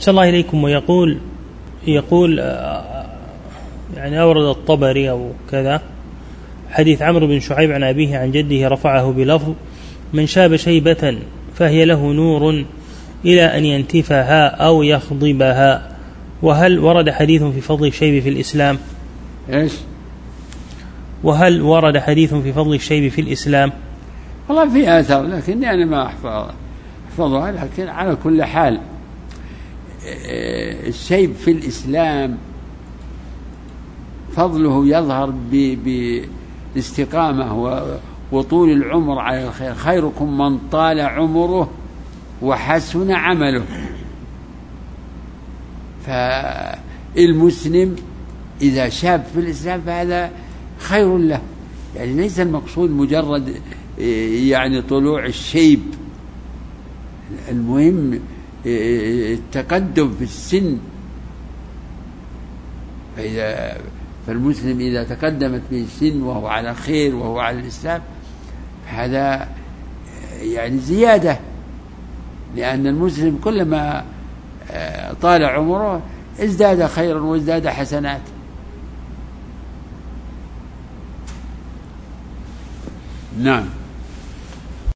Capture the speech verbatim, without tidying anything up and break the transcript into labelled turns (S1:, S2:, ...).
S1: أحسن الله إليكم. ويقول يقول يعني أورد الطبري أو كذا حديث عمرو بن شعيب عن أبيه عن جده رفعه بلفظ: من شاب شيبة فهي له نور إلى أن ينتفها أو يخضبها. وهل ورد حديث في فضل الشيب في الإسلام؟
S2: إيش؟
S1: وهل ورد حديث في فضل الشيب في الإسلام؟
S2: والله في آثار لكن أنا ما أحفظ أحفظها، لكن على كل حال الشيب في الإسلام فضله يظهر بالاستقامة وطول العمر على الخير. خيركم من طال عمره وحسن عمله. فالمسلم إذا شاب في الإسلام فهذا خير له، يعني ليس المقصود مجرد يعني طلوع الشيب، المهم التقدم في السن. فإذا فالمسلم إذا تقدمت به السن وهو على خير وهو على الإسلام هذا يعني زيادة، لأن المسلم كلما طال عمره ازداد خيرا وازداد حسنات. نعم.